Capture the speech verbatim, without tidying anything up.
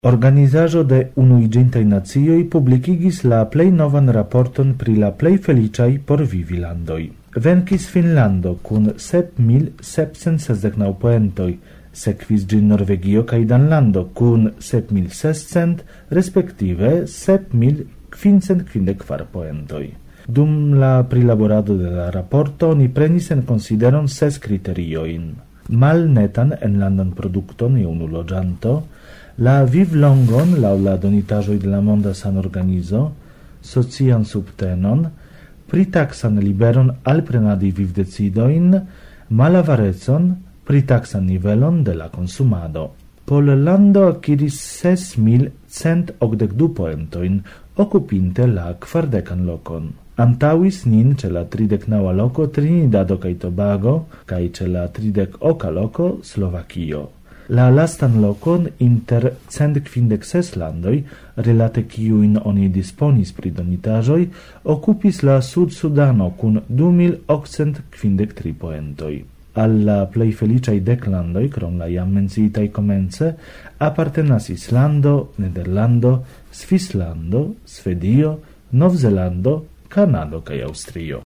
Organizaĵo de Unuiĝintaj Nacioj publikigis la plej novan raporton pri la plej feliĉaj por vivi landoj. Venkis Finnlando kun sep mil sepcent sesdek naŭ poentoj, sekvis ĝin Norvegio kaj Danlando kun sep mil sescent, respektive sep mil kvindcent kvindek kvar poentoj. Dum la prilaborado de la raporto oni prenis en konsideron ses kriteriojn: malnetan enlandan produkton je unu loĝanto, la vivlongon laŭ la donitaĵoj de la Monda Sanorganizo, socian subtenon, pritaxan liberon alprenadi vivdecidojn, malavarecon, pritaxan nivelon de la konsumado. Pollando akiris ses mil cent okdek du poentojn, okupinte la kvardekan lokon. Antaŭis nin ĉe la tridek naŭa loko Trinidado kaj Tobago kaj ĉe la tridek oka loko Slovakio. La lastan lokon inter cent kvindek ses landoj, relate kiujn oni disponis pri donitaĵoj, okupis la Sud-Sudano kun du mil okcent kvindek tri poentoj. Al la plej feliĉaj dek landoj, krom la jam menciitaj komence, apartenas Islando, Nederlando, Svislando, Svedio, Novzelando, Kanado kaj Aŭstrio.